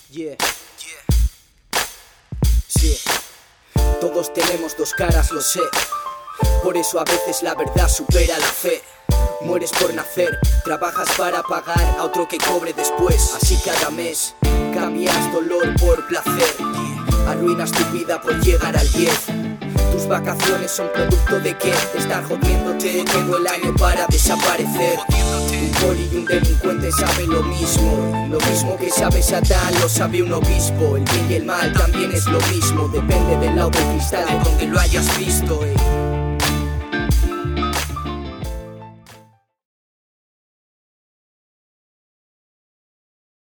Yeah. Sí. Todos tenemos dos caras, lo sé. Por eso a veces la verdad supera la fe. Mueres por nacer, trabajas para pagar a otro que cobre después. Así cada mes cambias dolor por placer. Arruinas tu vida por llegar al 10. Tus vacaciones son producto de que estar jodiéndote todo el año para desaparecer. Un poli y un delincuente saben lo mismo que sabe Satán lo sabe un obispo. El bien y el mal también es lo mismo, depende del lado del cristal de donde lo hayas visto.